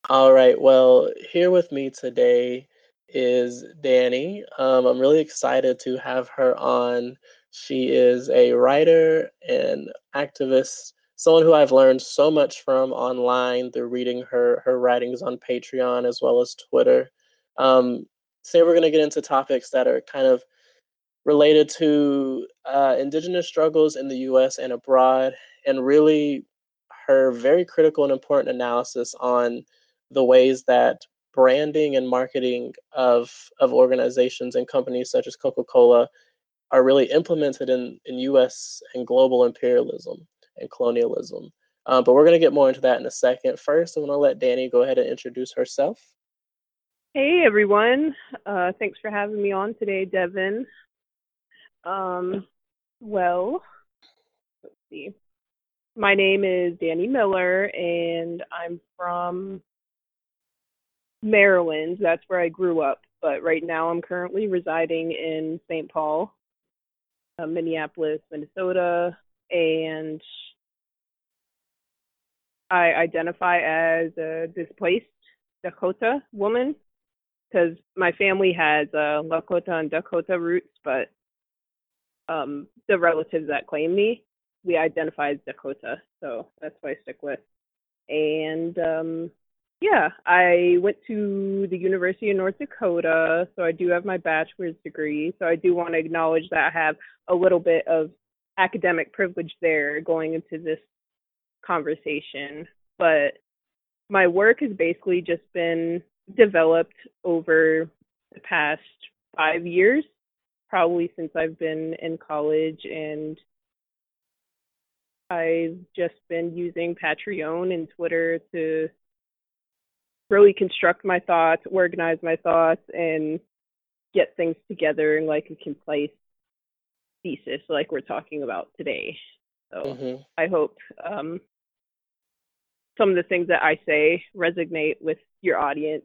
All right. Well, here with me today is Danny. I'm really excited to have her on. She is a writer and activist, someone who I've learned so much from online through reading her writings on Patreon as well as Twitter. Um, Today we're going to get into topics that are kind of related to indigenous struggles in the US and abroad, and really her very critical and important analysis on the ways that branding and marketing of organizations and companies such as Coca-Cola are really implemented in US and global imperialism and colonialism. But we're going to get more into that in a second. First, I'm going to let Danny go ahead and introduce herself. Hey everyone. Thanks for having me on today, Devin. Um, well, let's see. My name is Danny Miller and I'm from Maryland. That's where I grew up. But right now I'm currently residing in St. Paul, Minneapolis, Minnesota, and I identify as a displaced Dakota woman because my family has Lakota and Dakota roots, but the relatives that claim me, we identify as Dakota, so that's what I stick with. And yeah, I went to the University of North Dakota, so I do have my bachelor's degree. So I do want to acknowledge that I have a little bit of academic privilege there going into this conversation. But my work has basically just been developed over the past 5 years, probably since I've been in college, and I've just been using Patreon and Twitter to really construct my thoughts, organize my thoughts, and get things together in like a concise thesis, like we're talking about today. So Hmm. I hope some of the things that I say resonate with your audience.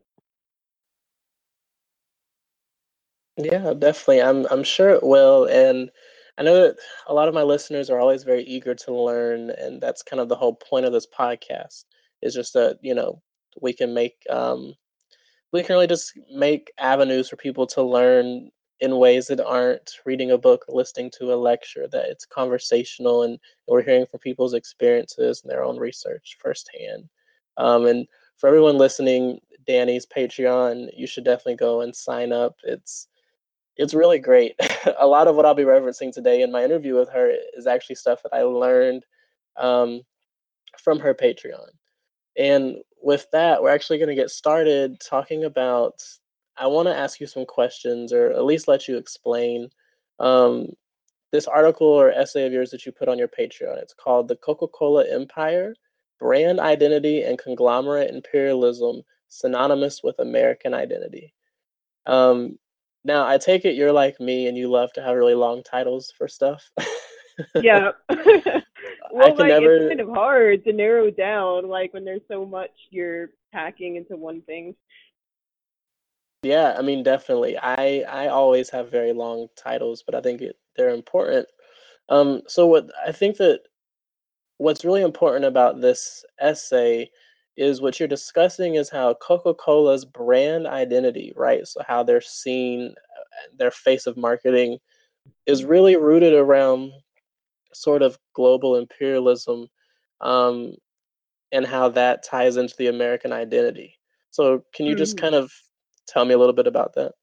Yeah, definitely. I'm sure it will, and I know that a lot of my listeners are always very eager to learn, and that's kind of the whole point of this podcast is just that, we can make we can really just make avenues for people to learn in ways that aren't reading a book or listening to a lecture, that it's conversational and we're hearing from people's experiences and their own research firsthand. And for everyone listening, Danny's Patreon, you should definitely go and sign up. It's really great. A lot of what I'll be referencing today in my interview with her is actually stuff that I learned um, from her Patreon. And with that, we're actually going to get started talking about. I want to ask you some questions, or at least let you explain um, this article or essay of yours that you put on your Patreon. It's called "The Coca-Cola Empire: Brand Identity and Conglomerate Imperialism Synonymous with American Identity." Um, Now, I take it you're like me and you love to have really long titles for stuff. Yeah. I Well, can like it's never. kind of hard to narrow down, like when there's so much you're packing into one thing. Yeah, I mean, definitely. I always have very long titles, but I think they're important. So what I think that what's really important about this essay is what you're discussing is how Coca-Cola's brand identity, right? So how they're seen, their face of marketing is really rooted around sort of global imperialism, um, and how that ties into the American identity. So can you just Hmm. kind of tell me a little bit about that?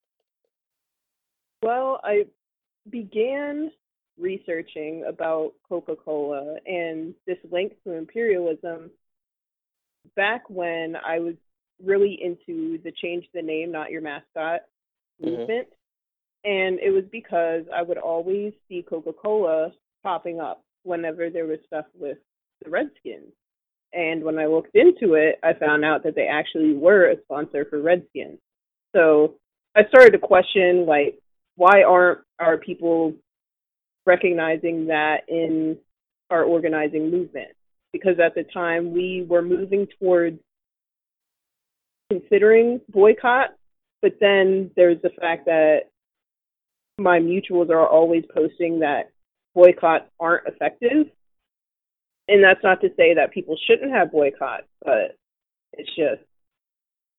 Well, I began researching about Coca Cola and this link to imperialism back when I was really into the change the name, not your mascot Hmm. movement. And it was because I would always see Coca Cola popping up whenever there was stuff with the Redskins. And when I looked into it, I found out that they actually were a sponsor for Redskins. So I started to question, like, why aren't our people recognizing that in our organizing movement? Because at the time we were moving towards considering boycott, but then there's the fact that my mutuals are always posting that boycotts aren't effective. And that's not to say that people shouldn't have boycotts, but it's just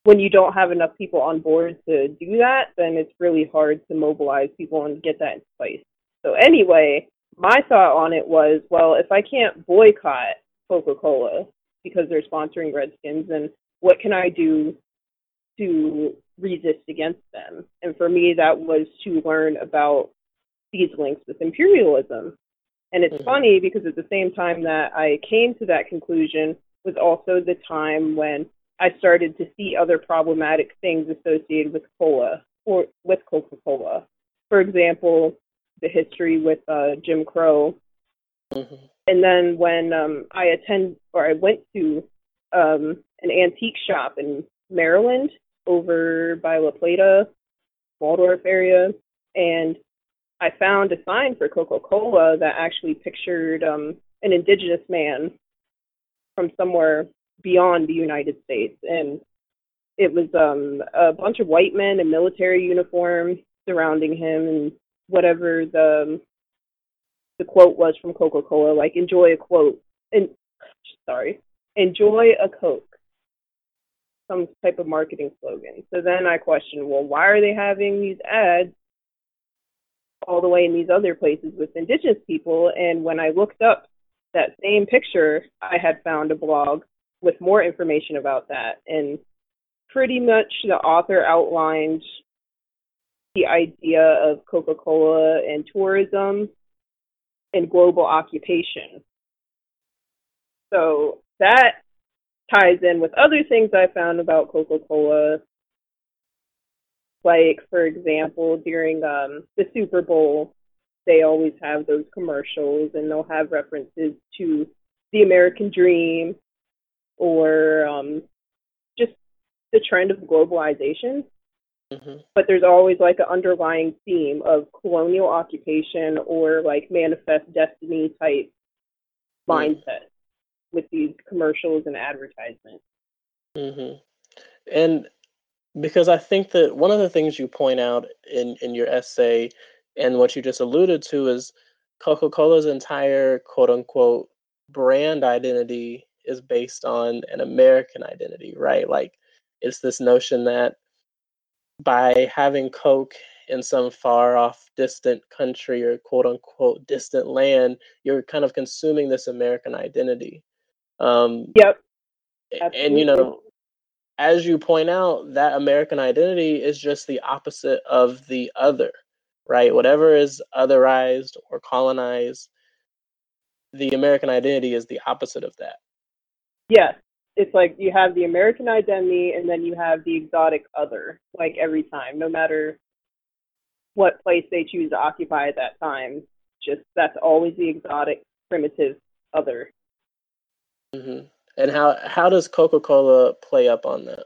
when you don't have enough people on board to do that, then it's really hard to mobilize people and get that in place. So anyway, my thought on it was, well, if I can't boycott Coca-Cola because they're sponsoring Redskins, then what can I do to resist against them? And for me, that was to learn about these links with imperialism. And it's Mm-hmm. funny because at the same time that I came to that conclusion was also the time when I started to see other problematic things associated with cola or with Coca-Cola. For example, the history with Jim Crow. Mm-hmm. And then when I went to an antique shop in Maryland over by La Plata, Waldorf area, and I found a sign for Coca-Cola that actually pictured an indigenous man from somewhere beyond the United States, and it was a bunch of white men in military uniforms surrounding him, and whatever the quote was from Coca-Cola, like enjoy a quote, and sorry, enjoy a Coke, some type of marketing slogan. So then I questioned, well, why are they having these ads all the way in these other places with indigenous people? And when I looked up that same picture, I had found a blog with more information about that. And pretty much the author outlined the idea of Coca-Cola and tourism and global occupation. So that ties in with other things I found about Coca-Cola. Like, for example, during the Super Bowl, they always have those commercials, and they'll have references to the American dream or just the trend of globalization. Mm-hmm. But there's always like an underlying theme of colonial occupation or like manifest destiny type mindset with these commercials and advertisements. Mm-hmm. And because I think that one of the things you point out in your essay and what you just alluded to is Coca-Cola's entire quote unquote brand identity is based on an American identity, right? Like it's this notion that by having Coke in some far off distant country or quote unquote distant land, you're kind of consuming this American identity. Um, Yep, and absolutely. as you point out, that American identity is just the opposite of the other, right? Whatever is otherized or colonized, the American identity is the opposite of that. Yes. It's like you have the American identity and then you have the exotic other, like every time, no matter what place they choose to occupy at that time. Just that's always the exotic, primitive other. Hmm. And how does Coca-Cola play up on that?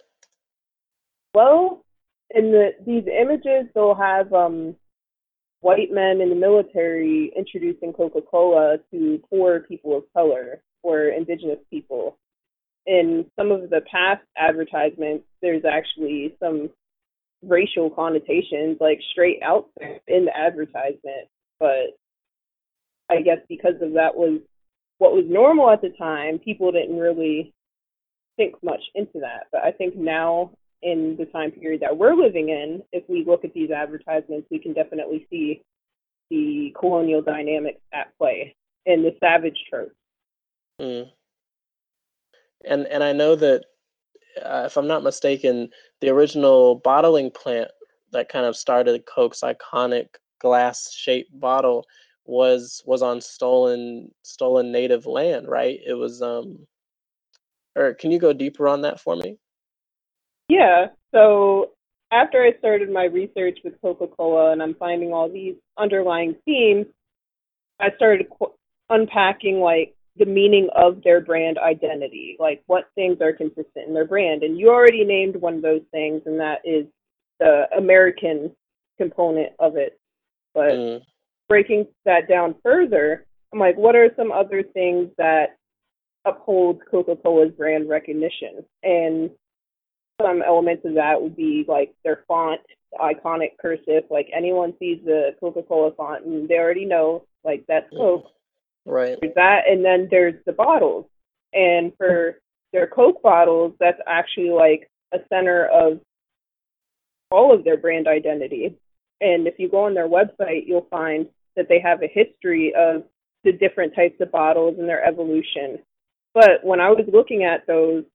Well, in these images, they'll have white men in the military introducing Coca-Cola to poor people of color or indigenous people. In some of the past advertisements, there's actually some racial connotations, like straight out there in the advertisement. But I guess because of that was what was normal at the time, people didn't really think much into that. But I think now, in the time period that we're living in, if we look at these advertisements, we can definitely see the colonial dynamics at play and the savage trope. Mm. And I know that if I'm not mistaken, the original bottling plant that kind of started Coke's iconic glass-shaped bottle was on stolen native land, right? It was or can you go deeper on that for me? Yeah. So after I started my research with Coca Cola and I'm finding all these underlying themes, I started unpacking like the meaning of their brand identity, like what things are consistent in their brand. And you already named one of those things, and that is the American component of it. But Mm, breaking that down further, I'm like, what are some other things that uphold Coca Cola's brand recognition? And some elements of that would be like their font, the iconic cursive. Like anyone sees the Coca Cola font and they already know like that's mhm, Coke. right. There's that, and then there's the bottles. And for their Coke bottles, that's actually like a center of all of their brand identity. And if you go on their website, you'll find that they have a history of the different types of bottles and their evolution. But when I was looking at those,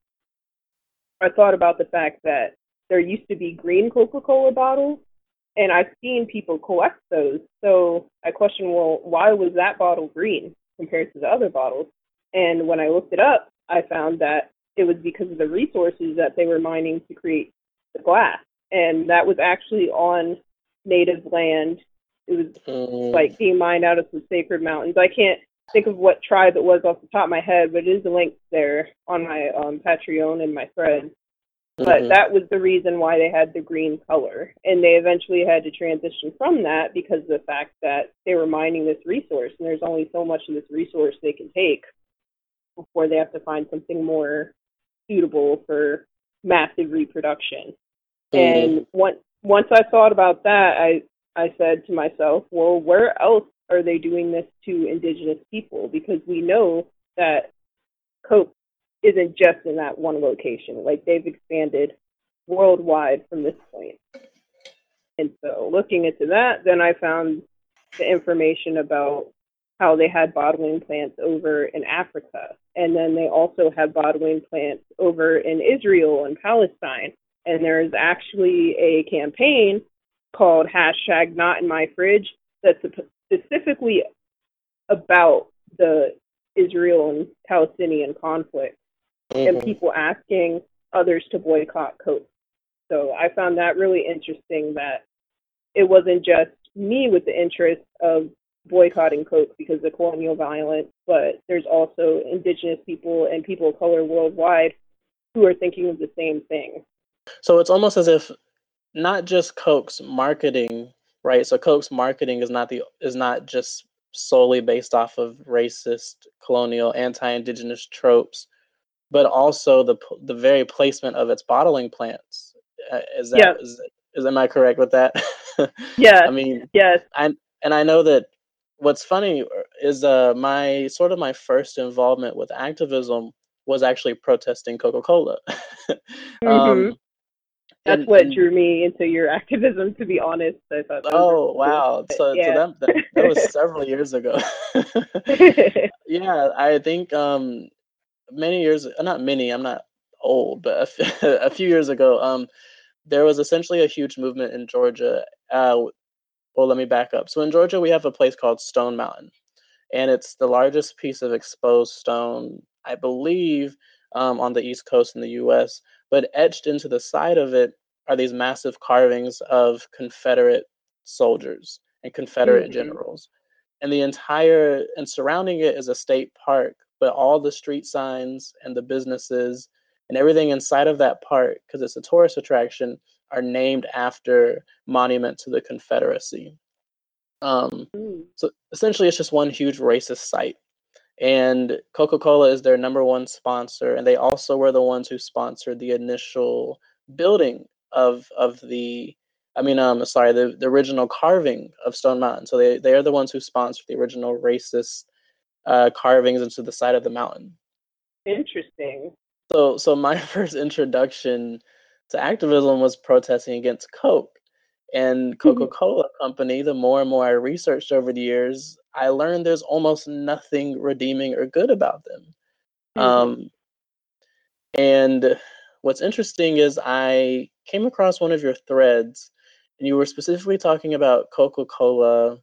I thought about the fact that there used to be green Coca-Cola bottles, and I've seen people collect those. So I questioned, well, why was that bottle green compared to the other bottles? And when I looked it up, I found that it was because of the resources that they were mining to create the glass. And that was actually on native land. It was like being mined out of some sacred mountains. I can't think of what tribe it was off the top of my head, but it is linked there on my Patreon and my thread. But that was the reason why they had the green color. And they eventually had to transition from that because of the fact that they were mining this resource, and there's only so much of this resource they can take before they have to find something more suitable for massive reproduction. And once I thought about that, I said to myself, well, where else are they doing this to indigenous people? Because we know that Coke isn't just in that one location. Like, they've expanded worldwide from this point. And so looking into that, then I found the information about how they had bottling plants over in Africa. And then they also have bottling plants over in Israel and Palestine. And there's actually a campaign called #NotInMyFridge that's specifically about the Israel and Palestinian conflict and people asking others to boycott Coke. So I found that really interesting, that it wasn't just me with the interest of boycotting Coke because of colonial violence, but there's also indigenous people and people of color worldwide who are thinking of the same thing. So it's almost as if not just Coke's marketing, right? So Coke's marketing is not just solely based off of racist, colonial, anti-indigenous tropes, but also the very placement of its bottling plants. Am I correct with that? Yes. I mean, yes. I know that what's funny is my first involvement with activism was actually protesting Coca-Cola. That's what drew me into your activism, to be honest. I thought that was wow. Cool. So that was several years ago. Yeah, I think many years, not many, I'm not old, but a few years ago, there was essentially a huge movement in Georgia. Well, let me back up. So in Georgia, we have a place called Stone Mountain, and it's the largest piece of exposed stone, I believe, on the East Coast in the U.S. But etched into the side of it are these massive carvings of Confederate soldiers and Confederate generals. And and surrounding it is a state park, but all the street signs and the businesses and everything inside of that park, because it's a tourist attraction, are named after monuments to the Confederacy. So essentially, it's just one huge racist site. And Coca-Cola is their number one sponsor, and they also were the ones who sponsored the initial building of the, the original carving of Stone Mountain. So they are the ones who sponsored the original racist carvings into the side of the mountain. Interesting. So my first introduction to activism was protesting against Coke. And Coca-Cola Company, the more and more I researched over the years, I learned there's almost nothing redeeming or good about them. And what's interesting is I came across one of your threads, and you were specifically talking about Coca-Cola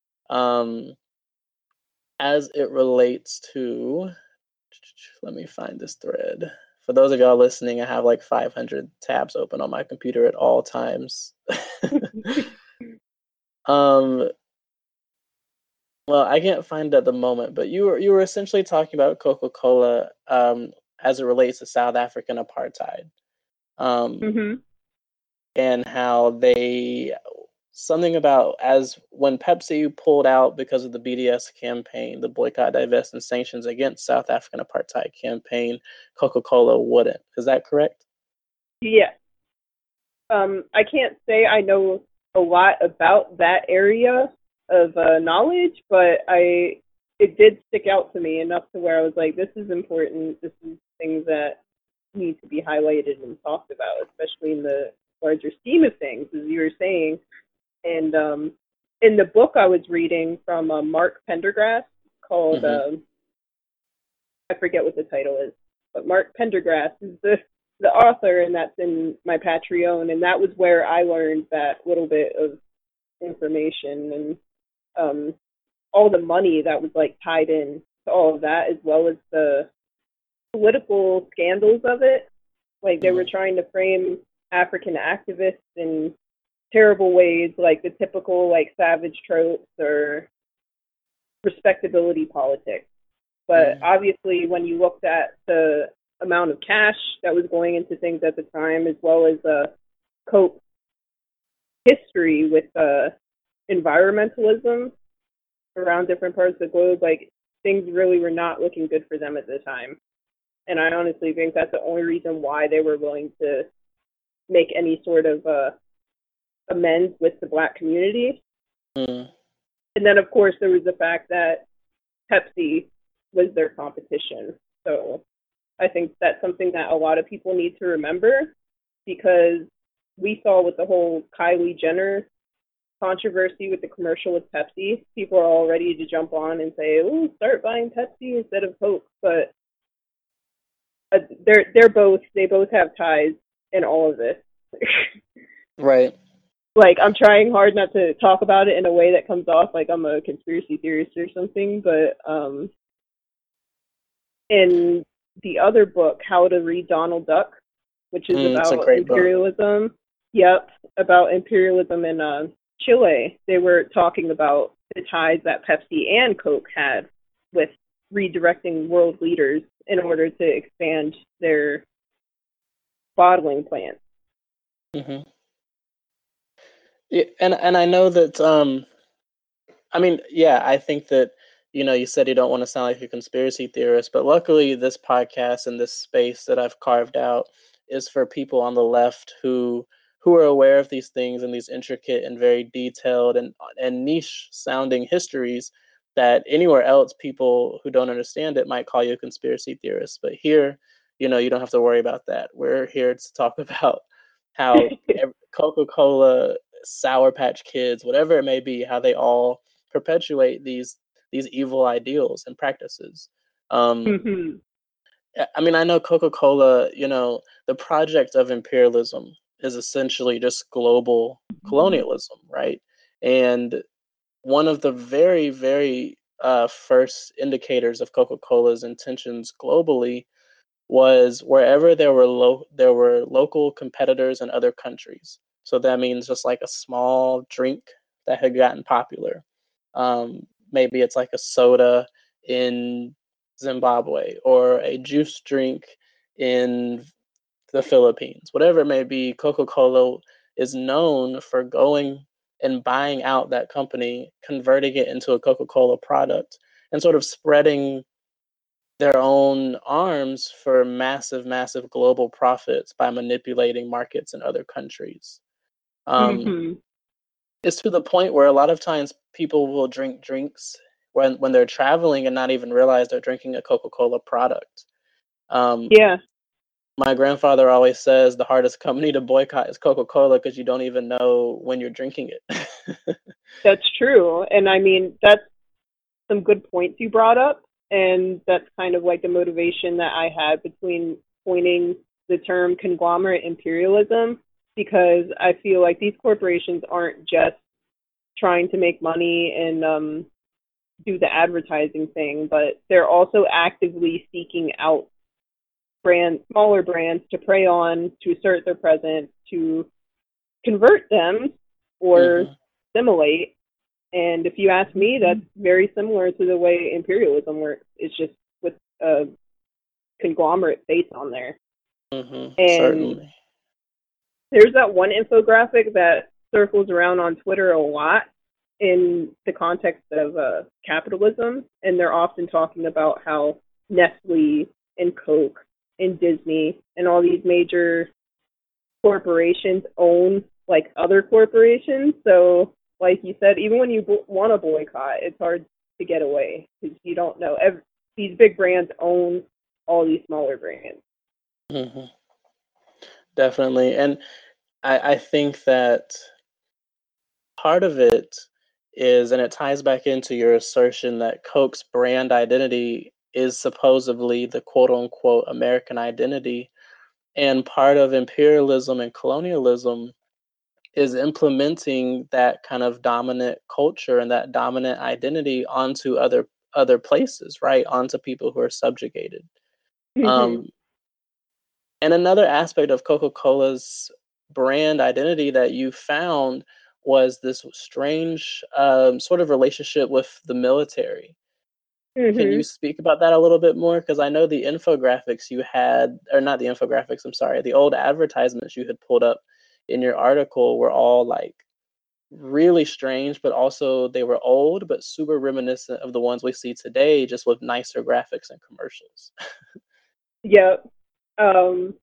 as it relates to, let me find this thread. For those of y'all listening, I have like 500 tabs open on my computer at all times. Well, I can't find it at the moment, but you were essentially talking about Coca-Cola as it relates to South African apartheid, and how something about as when Pepsi pulled out because of the BDS campaign, the boycott, divest, and sanctions against South African apartheid campaign, Coca-Cola wouldn't. Is that correct? Yes. I can't say I know a lot about that area of knowledge, but it did stick out to me enough to where I was like, this is important. This is things that need to be highlighted and talked about, especially in the larger scheme of things, as you were saying. And in the book I was reading from Mark Pendergrass called, I forget what the title is, but Mark Pendergrass is the author, and that's in my Patreon, and that was where I learned that little bit of information and all the money that was like tied in to all of that, as well as the political scandals of it. Like they were trying to frame African activists in terrible ways, like the typical like savage tropes or respectability politics. But obviously, when you looked at the amount of cash that was going into things at the time, as well as Coke's history with environmentalism around different parts of the globe, like things really were not looking good for them at the time. And I honestly think that's the only reason why they were willing to make any sort of amends with the Black community. And then, of course, there was the fact that Pepsi was their competition. So I think that's something that a lot of people need to remember, because we saw with the whole Kylie Jenner controversy with the commercial with Pepsi, people are all ready to jump on and say, "Oh, start buying Pepsi instead of Coke." But they both have ties in all of this. Right. Like, I'm trying hard not to talk about it in a way that comes off like I'm a conspiracy theorist or something, but in the other book, How to Read Donald Duck, which is about imperialism. Book. Yep, about imperialism in Chile. They were talking about the ties that Pepsi and Coke had with redirecting world leaders in order to expand their bottling plants. Yeah, and I know that I mean, yeah, I think that, you said you don't want to sound like a conspiracy theorist, but luckily this podcast and this space that I've carved out is for people on the left who are aware of these things and these intricate and very detailed and niche sounding histories that anywhere else people who don't understand it might call you a conspiracy theorist. But here, you don't have to worry about that. We're here to talk about how Coca-Cola, Sour Patch Kids, whatever it may be, how they all perpetuate these evil ideals and practices. I mean, I know Coca-Cola, the project of imperialism is essentially just global colonialism, right? And one of the very, very first indicators of Coca-Cola's intentions globally was wherever there were local competitors in other countries. So that means just like a small drink that had gotten popular. Maybe it's like a soda in Zimbabwe or a juice drink in the Philippines. Whatever it may be, Coca-Cola is known for going and buying out that company, converting it into a Coca-Cola product, and sort of spreading their own arms for massive, massive global profits by manipulating markets in other countries. It's to the point where a lot of times people will drink drinks when they're traveling and not even realize they're drinking a Coca-Cola product. Yeah. My grandfather always says the hardest company to boycott is Coca-Cola because you don't even know when you're drinking it. That's true. And I mean, that's some good points you brought up. And that's kind of like the motivation that I had between coining the term conglomerate imperialism, because I feel like these corporations aren't just trying to make money and do the advertising thing, but they're also actively seeking out smaller brands to prey on, to assert their presence, to convert them or assimilate. And if you ask me, that's very similar to the way imperialism works. It's just with a conglomerate face on there. And certainly. There's that one infographic that circles around on Twitter a lot in the context of capitalism, and they're often talking about how Nestle and Coke and Disney and all these major corporations own like other corporations. So like you said, even when you want to boycott, it's hard to get away because you don't know. These big brands own all these smaller brands. Mhm. Definitely. And I think that part of it is, and it ties back into your assertion that Coke's brand identity is supposedly the quote unquote American identity. And part of imperialism and colonialism is implementing that kind of dominant culture and that dominant identity onto other places, right? Onto people who are subjugated. Hmm. Um, and another aspect of Coca-Cola's brand identity that you found was this strange sort of relationship with the military. Can you Hmm. speak about that a little bit more? Because I know the infographics you had, or not the infographics, I'm sorry, the old advertisements you had pulled up in your article were all like really strange, but also they were old, but super reminiscent of the ones we see today, just with nicer graphics and commercials. Yep. Um,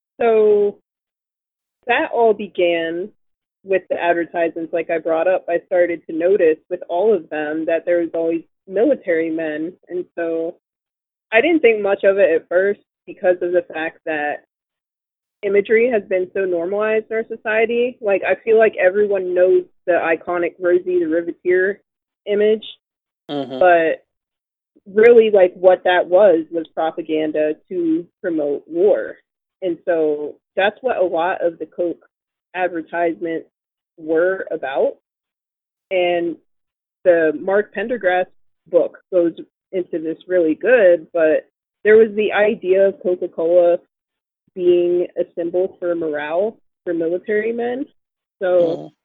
so that all began with the advertisements, like I brought up. I started to notice with all of them that there was always military men, and so I didn't think much of it at first because of the fact that imagery has been so normalized in our society. Like I feel like everyone knows the iconic Rosie the Riveteer image, Hmm. but really like what that was propaganda to promote war. And so that's what a lot of the Coke advertisements were about. And the Mark Pendergrass book goes into this really good, but there was the idea of Coca-Cola being a symbol for morale for military men. So Hmm.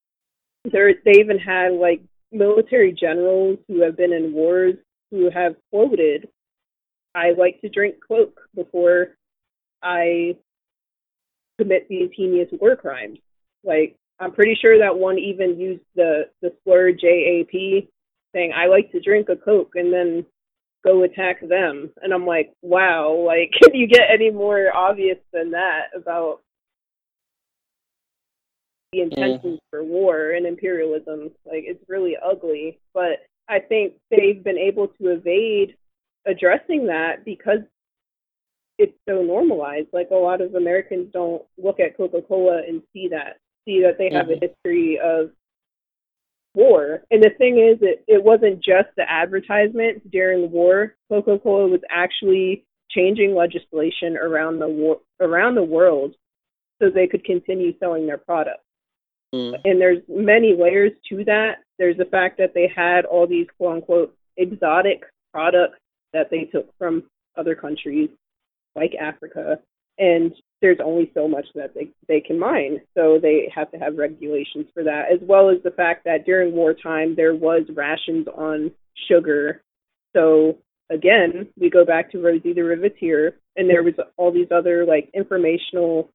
they even had like military generals who have been in wars who have quoted, "I like to drink Coke before I commit these heinous war crimes." Like I'm pretty sure that one even used the slur JAP, saying, "I like to drink a Coke and then go attack them." And I'm like, wow, like can you get any more obvious than that about the Hmm. intentions for war and imperialism? Like it's really ugly. But I think they've been able to evade addressing that because it's so normalized. Like a lot of Americans don't look at Coca Cola and see that they have a Hmm. history of war. And the thing is, it wasn't just the advertisement during the war. Coca Cola was actually changing legislation around the world so they could continue selling their product. Hmm. And there's many layers to that. There's the fact that they had all these quote unquote exotic products that they took from other countries like Africa, and there's only so much that they can mine. So they have to have regulations for that, as well as the fact that during wartime there was rations on sugar. So again, we go back to Rosie the Riveteer, and there was all these other like informational,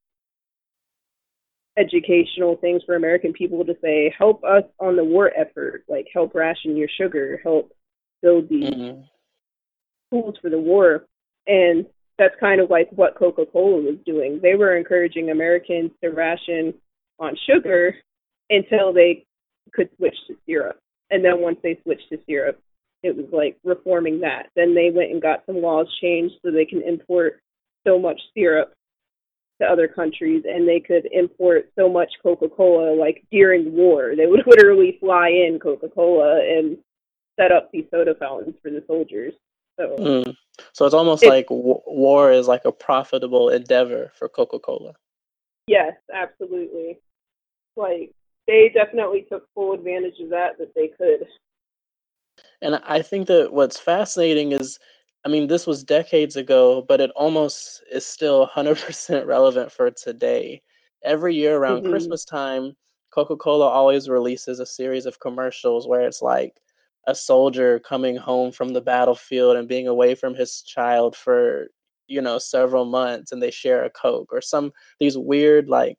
educational things for American people to say, help us on the war effort, like help ration your sugar, help build these Hmm. tools for the war. And that's kind of like what Coca Cola was doing. They were encouraging Americans to ration on sugar until they could switch to syrup. And then once they switched to syrup, it was like reforming that. Then they went and got some laws changed so they can import so much syrup to other countries, and they could import so much Coca Cola. Like during war, they would literally fly in Coca Cola and set up these soda fountains for the soldiers. So Mm. So it's almost it's like war is like a profitable endeavor for Coca-Cola. yes, absolutely. Like they definitely took full advantage of that they could. And I think that what's fascinating is, I mean, this was decades ago, but it almost is still 100% relevant for today. Every year around Hmm. Christmas time, Coca-Cola always releases a series of commercials where it's like a soldier coming home from the battlefield and being away from his child for, several months, and they share a Coke, or some these weird like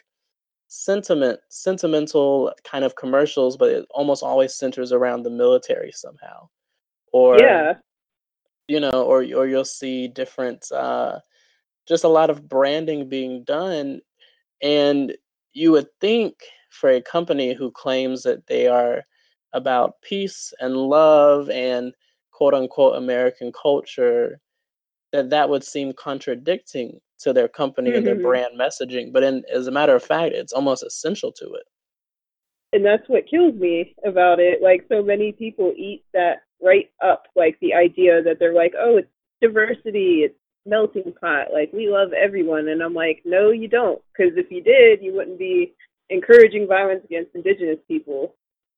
sentimental kind of commercials, but it almost always centers around the military somehow. Or Yeah. or you'll see different just a lot of branding being done. And you would think, for a company who claims that they are about peace and love and quote unquote American culture, that would seem contradicting to their company and their Mhm. brand messaging, but as a matter of fact, it's almost essential to it. And that's what kills me about it. Like, so many people eat that right up, like the idea that they're like, oh, it's diversity, it's melting pot, like we love everyone. And I'm like, no, you don't, because if you did, you wouldn't be encouraging violence against indigenous people.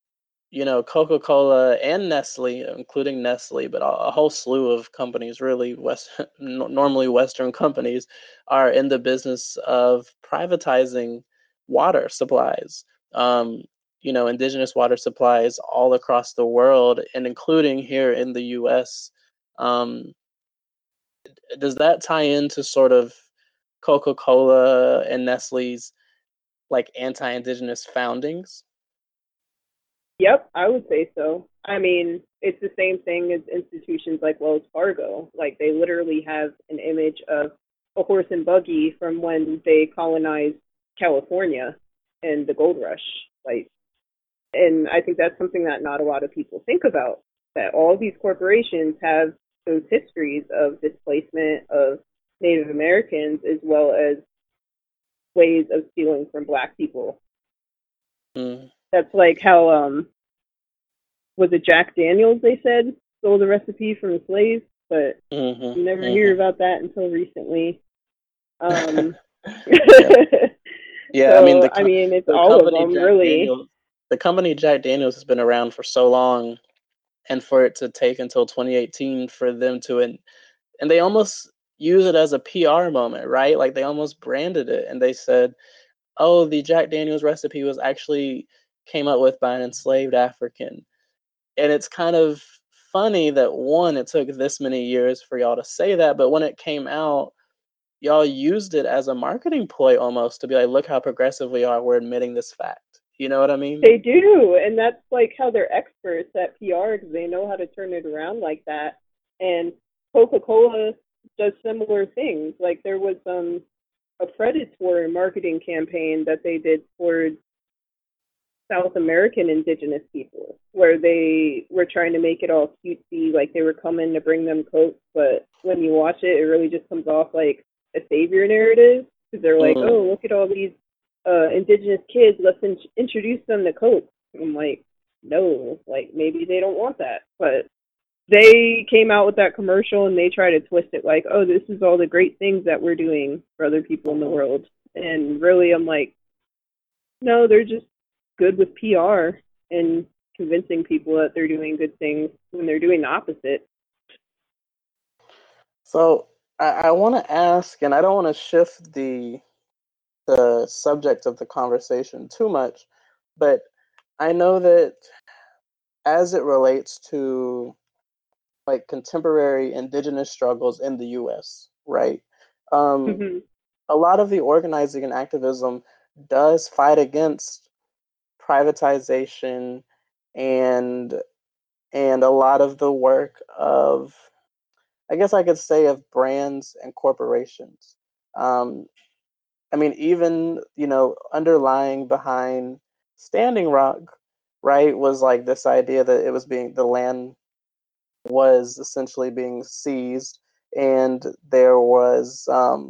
Coca-Cola and Nestle, including Nestle, but a whole slew of companies, really normally Western companies, are in the business of privatizing water supplies. Um, Indigenous water supplies all across the world, and including here in the U.S. Um, does that tie into sort of Coca-Cola and Nestle's like anti-indigenous foundings? Yep, I would say so. I mean, it's the same thing as institutions like Wells Fargo. Like, they literally have an image of a horse and buggy from when they colonized California and the gold rush. Like, and I think that's something that not a lot of people think about. That all these corporations have those histories of displacement of Native Americans as well as ways of stealing from Black people. Mm, That's like how was it Jack Daniels, they said, stole the recipe from the slaves, but hmm you never hear hmm about that until recently. Um, Yeah, yeah. I mean, so, I mean, it's the all of company them, Jack really. Daniels, the company Jack Daniels has been around for so long, and for it to take until 2018 for them to and they almost use it as a PR moment, right? Like they almost branded it, and they said, "Oh, the Jack Daniels recipe was actually came up with by an enslaved African." And it's kind of funny that one, it took this many years for y'all to say that, but when it came out, y'all used it as a marketing ploy almost to be like, look how progressive we are. We're admitting this fact. You know what I mean? They do, and that's like how they're experts at PR because they know how to turn it around like that. And Coca-Cola does similar things. Like there was a predatory marketing campaign that they did towards South American indigenous people, where they were trying to make it all cutesy, like they were coming to bring them coats, but when you watch it, it really just comes off like a savior narrative because they're like, Mm. oh, look at all these indigenous kids, let's introduce them to coats. I'm like, no, like maybe they don't want that, but they came out with that commercial and they try to twist it like, oh, this is all the great things that we're doing for other people in the Mhm. world, and really, I'm like, no, they're just good with PR and convincing people that they're doing good things when they're doing the opposite. So I want to ask, and I don't want to shift the subject of the conversation too much, but I know that as it relates to like contemporary indigenous struggles in the U.S., right? Um, Hmm. a lot of the organizing and activism does fight against privatization and a lot of the work of, I guess I could say, of brands and corporations. Um, I mean, even, underlying behind Standing Rock, right, was like this idea that the land was essentially being seized, and there was,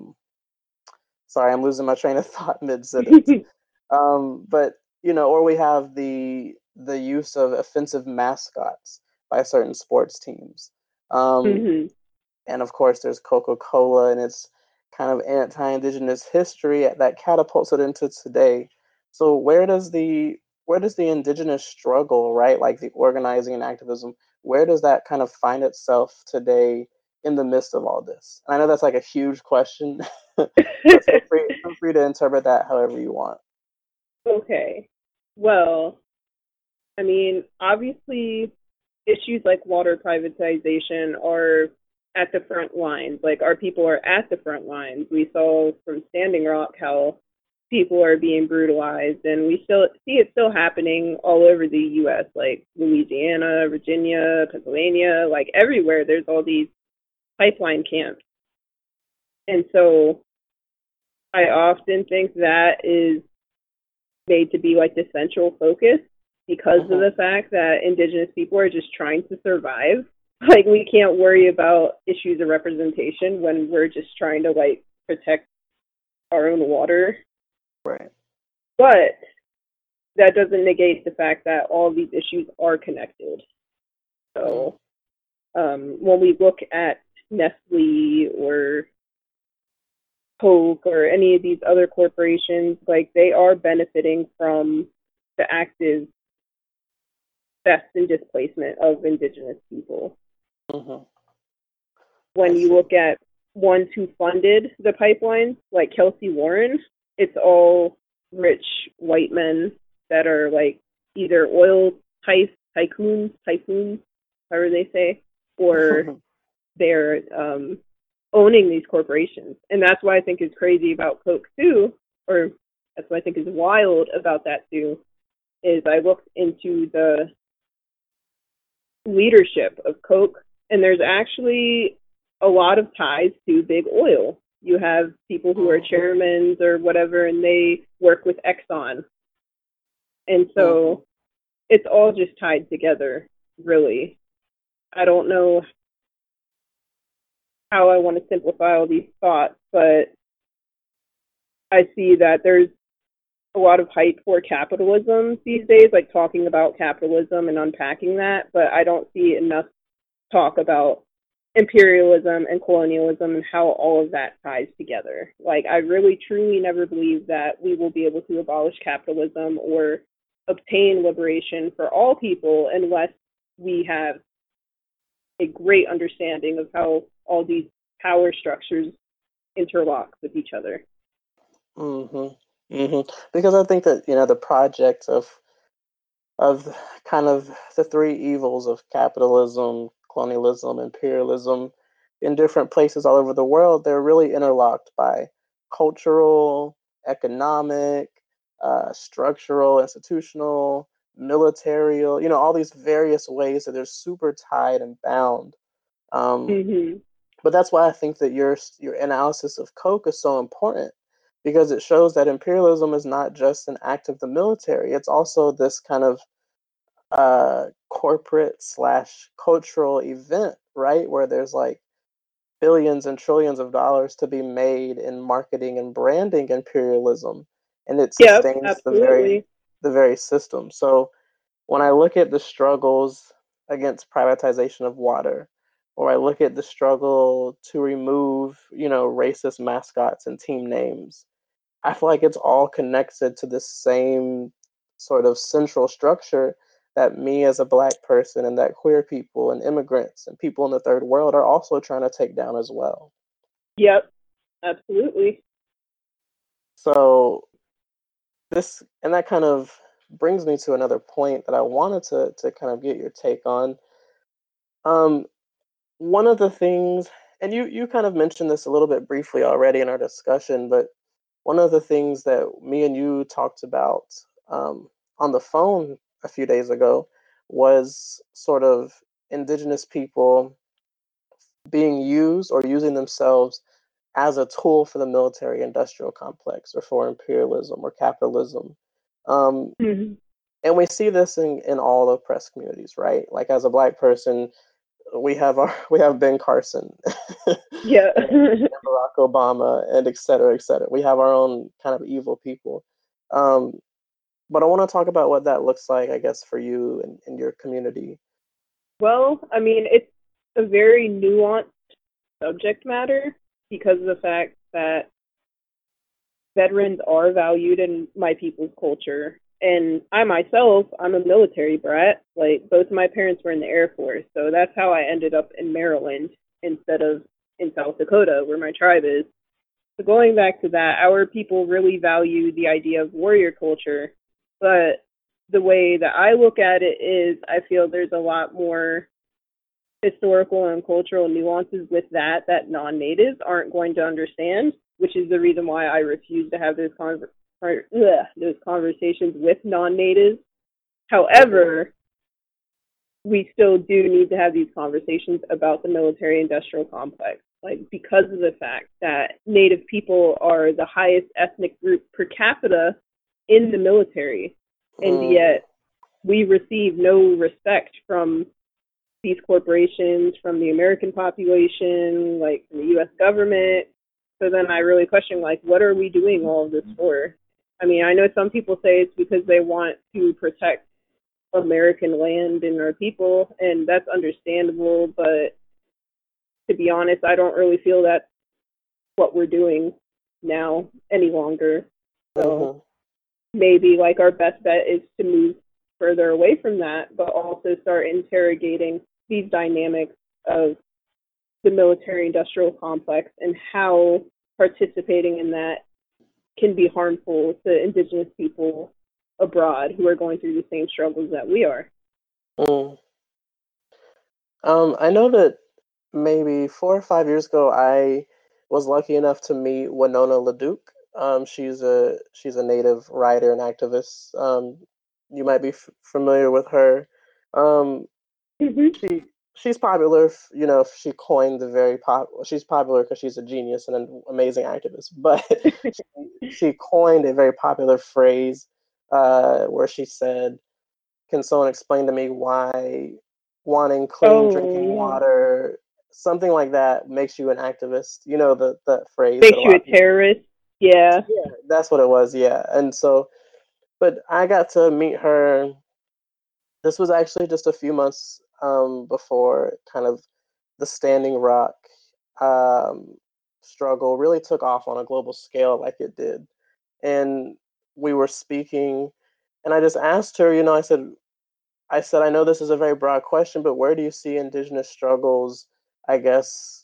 sorry, I'm losing my train of thought mid sentence. But or we have the use of offensive mascots by certain sports teams. Um, Hmm. and of course there's Coca-Cola and its kind of anti-indigenous history that catapults it into today. So where does the indigenous struggle, right, like the organizing and activism, where does that kind of find itself today in the midst of all this? And I know that's like a huge question, but feel free to interpret that however you want. Okay. Well, I mean, obviously, issues like water privatization are at the front lines. Like, our people are at the front lines. We saw from Standing Rock how people are being brutalized, and we still see it still happening all over the U.S., like Louisiana, Virginia, Pennsylvania, like everywhere. There's all these pipeline camps, and so I often think that is made to be like the central focus because of Mhm. the fact that indigenous people are just trying to survive. Like we can't worry about issues of representation when we're just trying to like protect our own water. Right. But that doesn't negate the fact that all of these issues are connected. Mm. So when we look at Nestle or Coke or any of these other corporations, like they are benefiting from the active theft and displacement of indigenous people. Mm-hmm. I When you see. look at ones who funded the pipeline, like Kelsey Warren, it's all rich white men that are like either oil tycoons, however they say, or they're owning these corporations. And that's what I think is crazy about Coke too, or that's what I think is wild about that too, is I looked into the leadership of Coke, and there's actually a lot of ties to big oil. You have people who are Mm-hmm. chairmen or whatever, and they work with Exxon. And Mm-hmm. so it's all just tied together, really. I don't know how I want to simplify all these thoughts, but I see that there's a lot of hype for capitalism these days, like talking about capitalism and unpacking that, but I don't see enough talk about imperialism and colonialism and how all of that ties together. Like, I really truly never believe that we will be able to abolish capitalism or obtain liberation for all people unless we have a great understanding of how all these power structures interlock with each other. Mm-hmm. Mm-hmm. Because I think that, the project of kind of the three evils of capitalism, colonialism, imperialism in different places all over the world, they're really interlocked by cultural, economic, structural, institutional, military, all these various ways that they're super tied and bound. Um, Mhm. but that's why I think that your analysis of Coke is so important because it shows that imperialism is not just an act of the military. It's also this kind of corporate slash cultural event, right? Where there's like billions and trillions of dollars to be made in marketing and branding imperialism, and it Yep, sustains absolutely. the very system. So when I look at the struggles against privatization of water, or I look at the struggle to remove, racist mascots and team names, I feel like it's all connected to the same sort of central structure that me as a black person and that queer people and immigrants and people in the third world are also trying to take down as well. Yep, absolutely. So that kind of brings me to another point that I wanted to kind of get your take on. Um, One of the things, and you kind of mentioned this a little bit briefly already in our discussion, but one of the things that me and you talked about on the phone a few days ago was sort of indigenous people being used or using themselves as a tool for the military industrial complex or for imperialism or capitalism. Um, Mhm. and we see this in all oppressed communities, right? Like as a black person, we have Ben Carson and Yeah. Barack Obama and et cetera, et cetera. We have our own kind of evil people. Um, but I want to talk about what that looks like, I guess, for you and in your community. Well, I mean, it's a very nuanced subject matter because of the fact that veterans are valued in my people's culture. And I myself, I'm a military brat. Like, both of my parents were in the Air Force. So that's how I ended up in Maryland instead of in South Dakota, where my tribe is. So going back to that, our people really value the idea of warrior culture. But the way that I look at it is I feel there's a lot more historical and cultural nuances with that non-natives aren't going to understand, which is the reason why I refuse to have those conversations with non-natives. Mm-hmm. However, we still do need to have these conversations about the military industrial complex, like because of the fact that native people are the highest ethnic group per capita in the military, and Mm-hmm. yet we receive no respect from these corporations, from the American population, like from the U.S. government. So then I really question, like, what are we doing all of this for? I mean, I know some people say it's because they want to protect American land and our people, and that's understandable, but to be honest, I don't really feel that's what we're doing now any longer. So Mm-hmm. maybe like our best bet is to move further away from that, but also start interrogating these dynamics of the military industrial complex and how participating in that can be harmful to indigenous people abroad who are going through the same struggles that we are. Mm. I know that maybe 4 or 5 years ago, I was lucky enough to meet Winona LaDuke. She's a native writer and activist. You might be familiar with her. Um, Mm-hmm. she she's popular. She coined the very pop. She's popular because she's a genius and an amazing activist. But she coined a very popular phrase where she said, "Can someone explain to me why wanting clean Oh, drinking yeah. water, something like that, makes you an activist?" You know the phrase that Makes a you lot of a people. terrorist. Yeah. Yeah, that's what it was. Yeah, and so, but I got to meet her. This was actually just a few months before kind of the Standing Rock um, struggle really took off on a global scale like it did. And we were speaking, and I just asked her, I said, I know this is a very broad question, but where do you see indigenous struggles, I guess,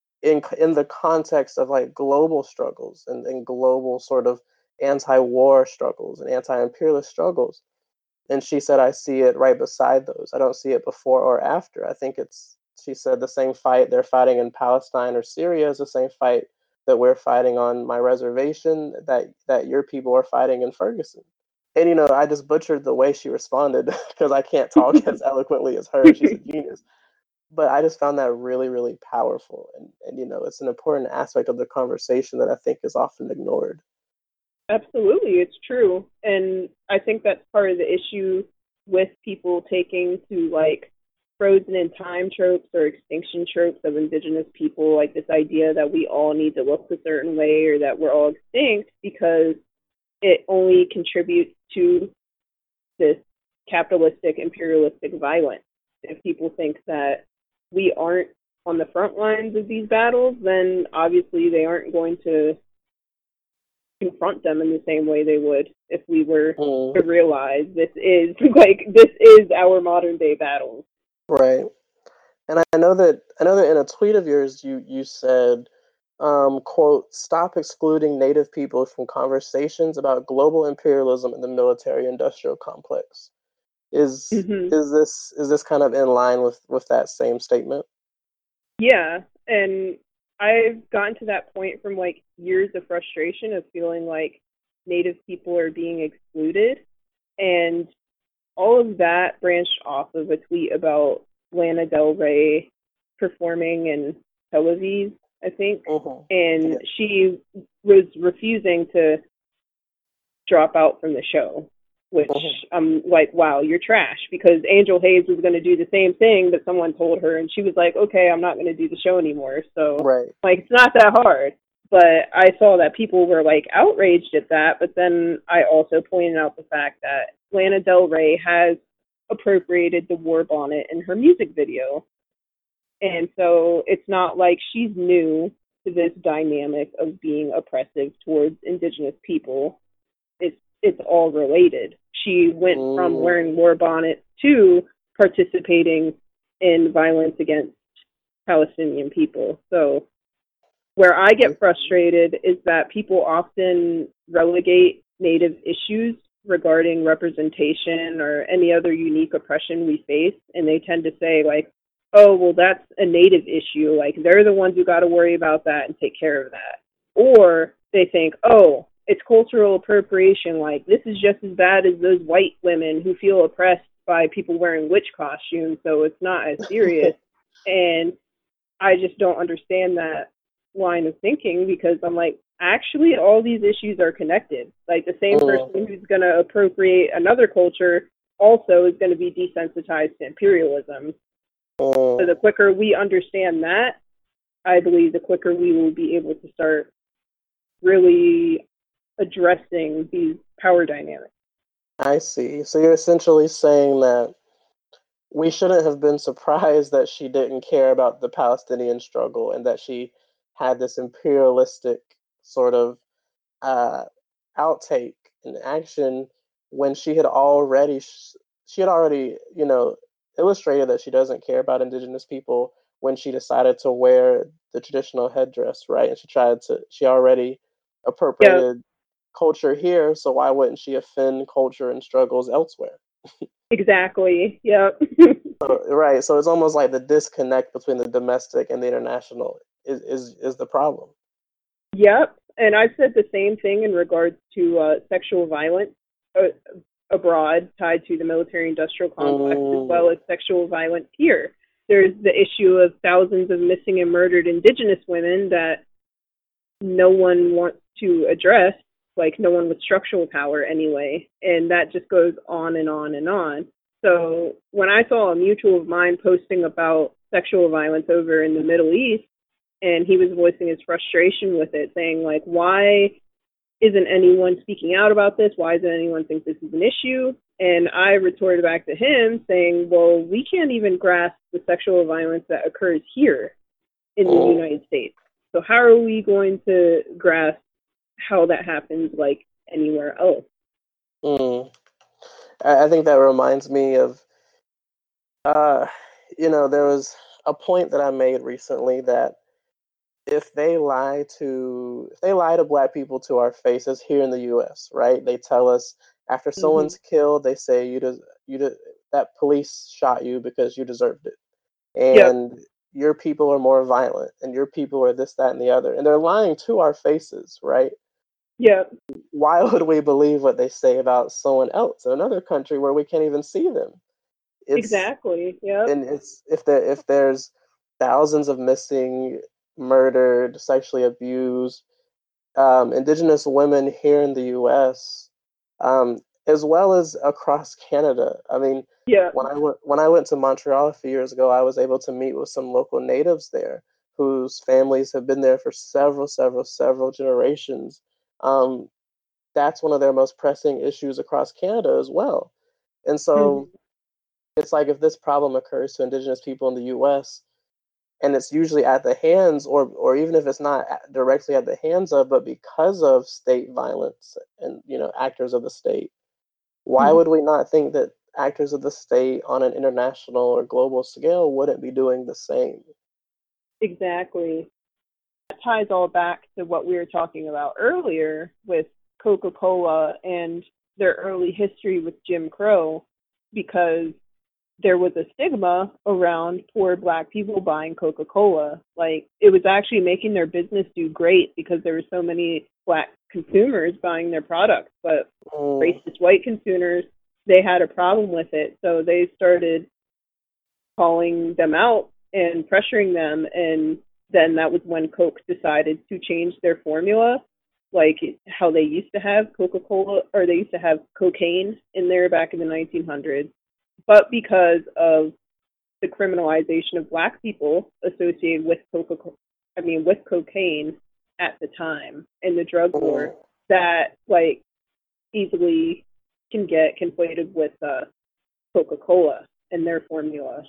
in the context of like global struggles and global sort of anti-war struggles and anti-imperialist struggles? And she said, I see it right beside those. I don't see it before or after. I think she said, the same fight they're fighting in Palestine or Syria is the same fight that we're fighting on my reservation, that your people are fighting in Ferguson. And I just butchered the way she responded because I can't talk as eloquently as her. She's a genius. But I just found that really, really powerful. And it's an important aspect of the conversation that I think is often ignored. Absolutely, it's true. And I think that's part of the issue with people taking to like frozen in time tropes or extinction tropes of indigenous people, like this idea that we all need to look a certain way or that we're all extinct, because it only contributes to this capitalistic, imperialistic violence. If people think that we aren't on the front lines of these battles, then obviously they aren't going to confront them in the same way they would if we were Mm, to realize this is our modern day battles. right. And I know that in a tweet of yours you said, quote, "Stop excluding Native people from conversations about global imperialism and the military-industrial complex." Is Hmm. is this kind of in line with that same statement? Yeah, and I've gotten to that point from like years of frustration of feeling like Native people are being excluded, and all of that branched off of a tweet about Lana Del Rey performing in Tel Aviv, I think, Mm-hmm. and Yeah. she was refusing to drop out from the show, which Mm-hmm. I'm like, wow, you're trash. Because Angel Hayes was going to do the same thing, but someone told her, and she was like, okay, I'm not going to do the show anymore. So, Right. like, it's not that hard. But I saw that people were like outraged at that. But then I also pointed out the fact that Lana Del Rey has appropriated the war bonnet in her music video. And so it's not like she's new to this dynamic of being oppressive towards indigenous people. It's all related. She went from wearing Mm. war bonnets to participating in violence against Palestinian people. So where I I get frustrated is that people often relegate Native issues regarding representation or any other unique oppression we face, and they tend to say, like, oh, well, that's a Native issue. Like, they're the ones who got to worry about that and take care of that. Or they think, oh, it's cultural appropriation. Like, this is just as bad as those white women who feel oppressed by people wearing witch costumes, so it's not as serious. And I just don't understand that line of thinking because I'm like, actually, all these issues are connected. Like, the same Mm. person who's going to appropriate another culture also is going to be desensitized to imperialism. So Mm. the quicker we understand that, I believe the quicker we will be able to start really addressing these power dynamics. I see. So you're essentially saying that we shouldn't have been surprised that she didn't care about the Palestinian struggle and that she had this imperialistic sort of uh, outtake and action when she had already illustrated that she doesn't care about indigenous people when she decided to wear the traditional headdress, right? And she already Yeah, appropriated culture here, so why wouldn't she offend culture and struggles elsewhere? exactly. Yeah. Right, so it's almost like the disconnect between the domestic and the international is the problem. Yep. And I've said the same thing in regards to sexual violence uh, abroad tied to the military industrial complex, as well Mm, as sexual violence here. There's the issue of thousands of missing and murdered indigenous women that no one wants to address, like no one with structural power anyway. And that just goes on and on and on. So when I saw a mutual of mine posting about sexual violence over in the Middle East, and he was voicing his frustration with it, saying like, why isn't anyone speaking out about this? Why doesn't anyone think this is an issue? And I retorted back to him saying, well, we can't even grasp the sexual violence that occurs here in the mm, United States. So how are we going to grasp how that happens like anywhere else? mm. I think that reminds me of uh, there was a point that I made recently that if they lie to black people to our faces here in the US, right? They tell us after Mm-hmm. someone's killed, they say that police shot you because you deserved it. Yep. And your people are more violent and your people are this, that, and the other. And they're lying to our faces, right? Yep. Why would we believe what they say about someone else in another country where we can't even see them? It's Exactly. Yep. and it's if there's thousands of missing, murdered, sexually abused indigenous women here in the U.S., as well as across Canada. I mean, Yep. when I went to Montreal a few years ago, I was able to meet with some local natives there whose families have been there for several generations. Um, that's one of their most pressing issues across Canada as well. And so Mm-hmm. it's like if this problem occurs to indigenous people in the U.S., and it's usually at the hands or even if it's not directly at the hands of but because of state violence and actors of the state, why Mm-hmm. would we not think that actors of the state on an international or global scale wouldn't be doing the same? Exactly. That ties all back to what we were talking about earlier with Coca-Cola and their early history with Jim Crow, because there was a stigma around poor black people buying Coca-Cola. Like it was actually making their business do great because there were so many black consumers buying their products, but Mm, racist white consumers, they had a problem with it. So they started calling them out and pressuring them, and then that was when Coke decided to change their formula, like how they used to have Coca-Cola, or they used to have cocaine in there back in the 1900s, but because of the criminalization of black people associated with with cocaine at the time and the drug war, mm, that like easily can get conflated with Coca-Cola and their formula.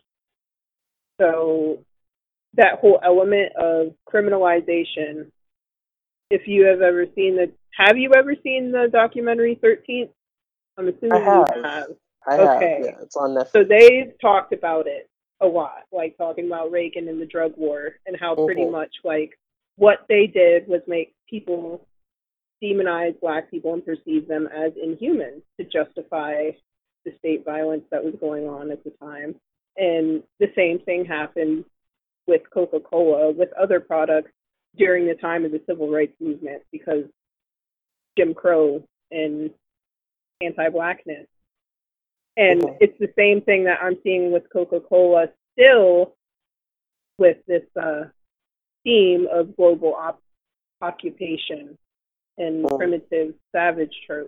So that whole element of criminalization. If you have you ever seen the documentary 13th? I'm I assuming you have. have. I have, yeah, Okay. it's on So Netflix. they've talked about it a lot, like talking about Reagan and the drug war and how pretty Hmm. much like what they did was make people demonize black people and perceive them as inhuman to justify the state violence that was going on at the time. And the same thing happened with Coca-Cola, with other products during the time of the civil rights movement because Jim Crow and anti-blackness. And Hmm. it's the same thing that I'm seeing with Coca-Cola still, with this theme of global occupation and Hmm. primitive savage tropes.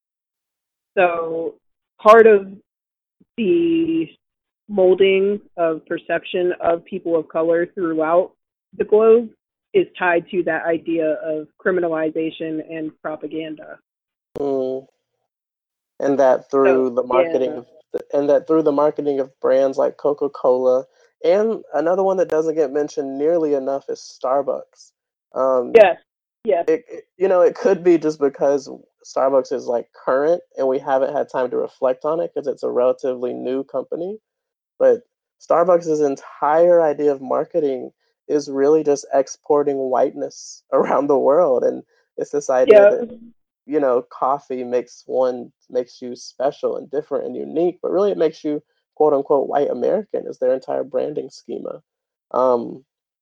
So part of the molding of perception of people of color throughout the globe is tied to that idea of criminalization and propaganda. Mm. And that So through the yeah, marketing of brands like Coca-Cola, and another one that doesn't get mentioned nearly enough is Starbucks. Um, yes, yes, it could be just because Starbucks is like current and we haven't had time to reflect on it because it's a relatively new company. But Starbucks' entire idea of marketing is really just exporting whiteness around the world. And it's this idea yeah, that, coffee makes you special and different and unique, but really it makes you quote unquote white American is their entire branding schema. Um,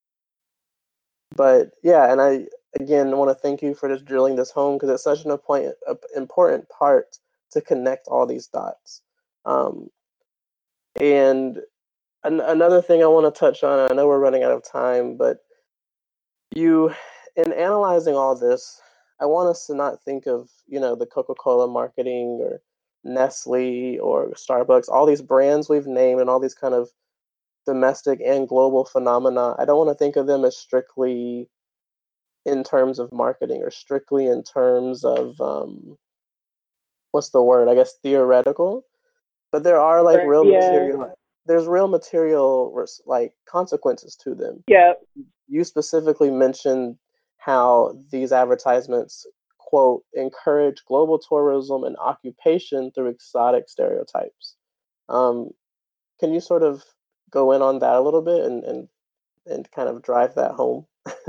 but yeah, and I again want to thank you for just drilling this home because it's such important part to connect all these dots. Um, and another thing I want to touch on, I know we're running out of time, but you, in analyzing all this, I want us to not think of, the Coca-Cola marketing or Nestle or Starbucks, all these brands we've named and all these kind of domestic and global phenomena. I don't want to think of them as strictly in terms of marketing or strictly in terms of what's the word? I guess theoretical. But there are like right, real yeah, material. There's real material like consequences to them. yeah, You specifically mentioned how these advertisements, quote, encourage global tourism and occupation through exotic stereotypes. Um, can you sort of go in on that a little bit and kind of drive that home?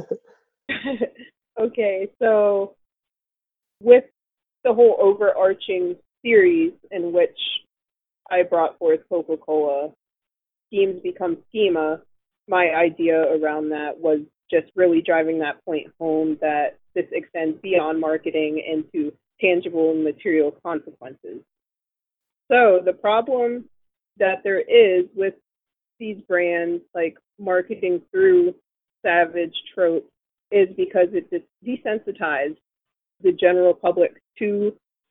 okay, so with the whole overarching series in which I brought forth Coca-Cola, schemes become schema, my idea around that was just really driving that point home that this extends beyond marketing into tangible and material consequences. So the problem that there is with these brands like marketing through savage tropes is because it desensitized the general public to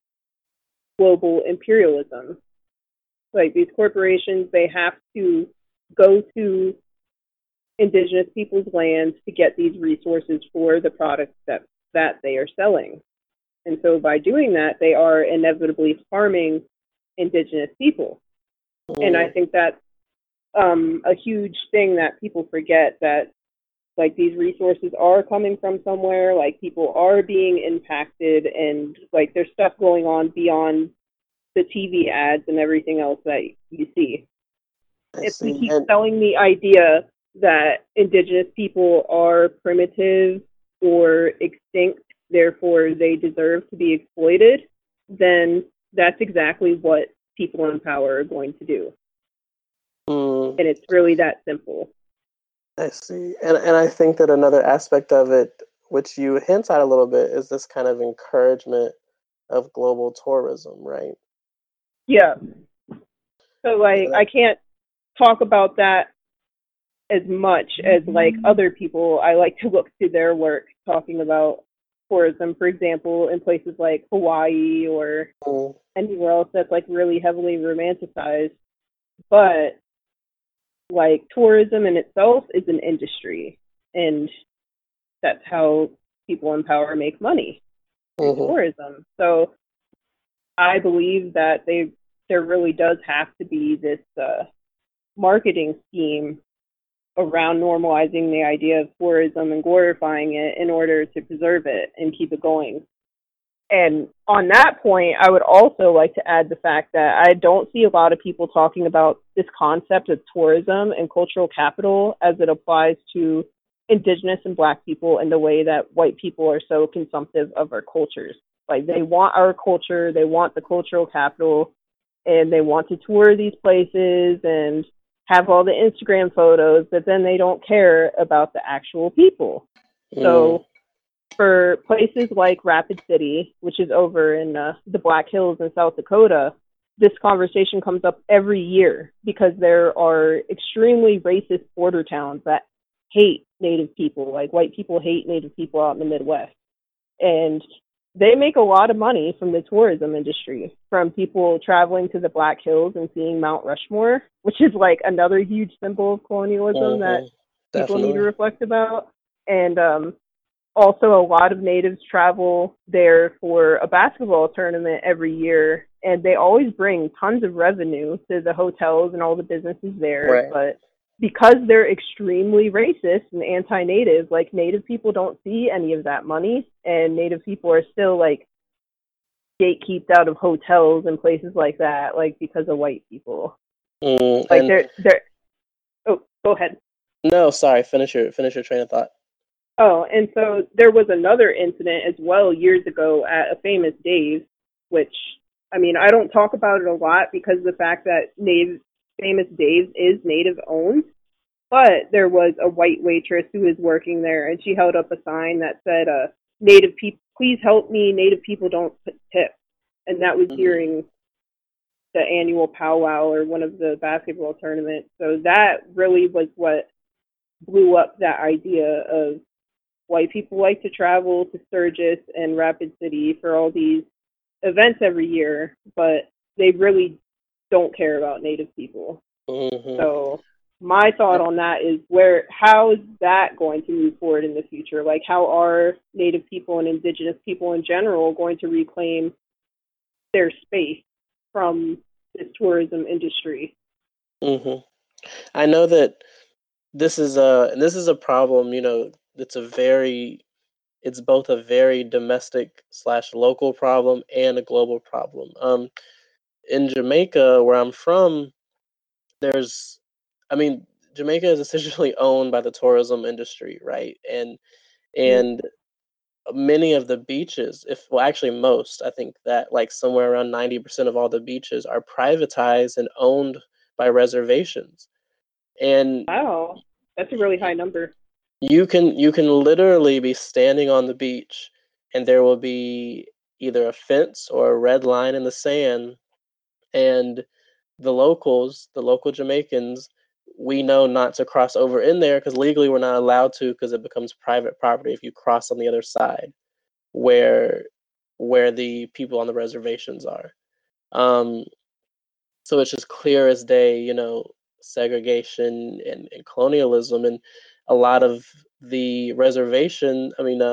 global imperialism. Like these corporations, they have to go to indigenous people's lands to get these resources for the products that they are selling. And so by doing that, they are inevitably harming indigenous people. And I Mm, think that's a huge thing that people forget, that like these resources are coming from somewhere, like people are being impacted, and like there's stuff going on beyond the TV ads and everything else that you see. I If we see. keep And selling the idea that indigenous people are primitive or extinct, therefore they deserve to be exploited, then that's exactly what people in power are going to do. mm, And it's really that simple. I see. And I think that another aspect of it, which you hint at a little bit, is this kind of encouragement of global tourism, right? Yeah. So like And I can't talk about that as much as like other people. I like to look to their work talking about tourism, for example, in places like Hawaii or mm, anywhere else that's like really heavily romanticized. But like tourism in itself is an industry, and that's how people in power make money, through mhm, tourism. So I believe that there really does have to be this marketing scheme around normalizing the idea of tourism and glorifying it in order to preserve it and keep it going. And on that point, I would also like to add the fact that I don't see a lot of people talking about this concept of tourism and cultural capital as it applies to indigenous and black people in the way that white people are so consumptive of our cultures. Like they want our culture, they want the cultural capital, and they want to tour these places and have all the Instagram photos, but then they don't care about the actual people. mm, So for places like Rapid City, which is over in the Black Hills in South Dakota, this conversation comes up every year because there are extremely racist border towns that hate Native people. Like white people hate Native people out in the Midwest. And they make a lot of money from the tourism industry, from people traveling to the Black Hills and seeing Mount Rushmore, which is like another huge symbol of colonialism that mhm, people need to definitely. reflect about. And also, a lot of natives travel there for a basketball tournament every year, and they always bring tons of revenue to the hotels and all the businesses there. Right. But because they're extremely racist and anti-native, like native people don't see any of that money, and native people are still like gatekept out of hotels and places like that, like because of white people. Like And they're. Oh, go ahead. no, sorry. Finish your train of thought. Oh, and so there was another incident as well years ago at a famous Dave's, which I mean I don't talk about it a lot because of the fact that famous Dave's is native owned. But there was a white waitress who was working there, and she held up a sign that said, "Native people, please help me. Native people don't tip," and that was Mm-hmm. during the annual powwow or one of the basketball tournaments. So that really was what blew up that idea of white people like to travel to Sturgis and Rapid City for all these events every year, but they really don't care about Native people. Mm-hmm. So my thought on that is how is that going to move forward in the future? Like how are Native people and Indigenous people in general going to reclaim their space from this tourism industry? Mm-hmm. I know that this is a problem. It's it's both a very domestic slash local problem and a global problem. In Jamaica, where I'm from, there's, I mean, Jamaica is essentially owned by the tourism industry, right? And many of the beaches, if well, actually most, I think that like somewhere around 90% of all the beaches are privatized and owned by reservations. And Wow, that's a really high number. you can literally be standing on the beach and there will be either a fence or a red line in the sand, and the local Jamaicans, we know not to cross over in there because legally we're not allowed to because it becomes private property if you cross on the other side where the people on the reservations are. Um, so it's just clear as day, segregation and colonialism, and a lot of the reservation.